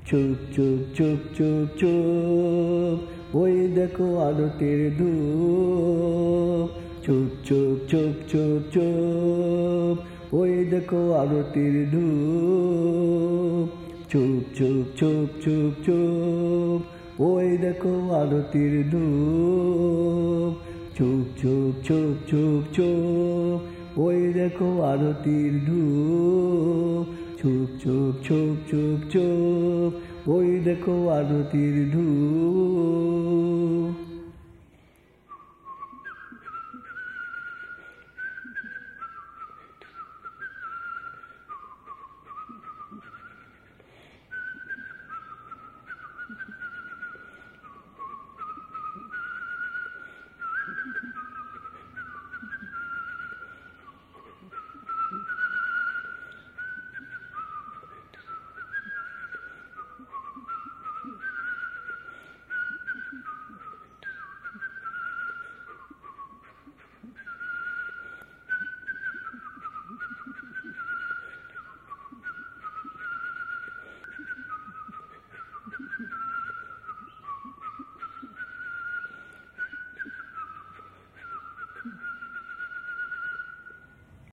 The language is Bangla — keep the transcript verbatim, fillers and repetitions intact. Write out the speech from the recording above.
চুপ চুপ চুপ চুপ চুপ ওই দেখো আরতির ধূপ। চুপ চুপ চুপ চুপ চুপ ওই দেখো আরতির ধূপ। চুপ চুপ চুপ চুপ চুপ ওই দেখো আরতির ধূপ। চুপ চুপ চুপ চুপ চুপ ওই দেখো আরতির ধূপ। চুপ চুপ চুপ চুপ চুপ ওই দেখো আরতির ধূপ।